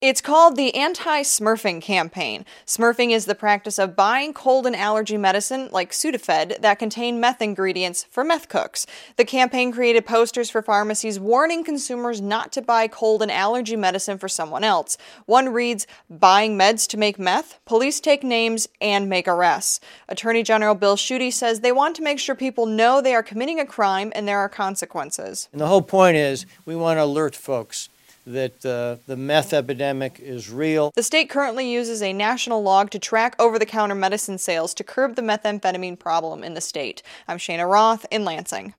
It's called the Anti-Smurfing Campaign. Smurfing is the practice of buying cold and allergy medicine, like Sudafed, that contain meth ingredients for meth cooks. The campaign created posters for pharmacies warning consumers not to buy cold and allergy medicine for someone else. One reads, "Buying meds to make meth? Police take names and make arrests." Attorney General Bill Schuette says they want to make sure people know they are committing a crime and there are consequences. And the whole point is we want to alert folks that the meth epidemic is real. The state currently uses a national log to track over-the-counter medicine sales to curb the methamphetamine problem in the state. I'm Shana Roth in Lansing.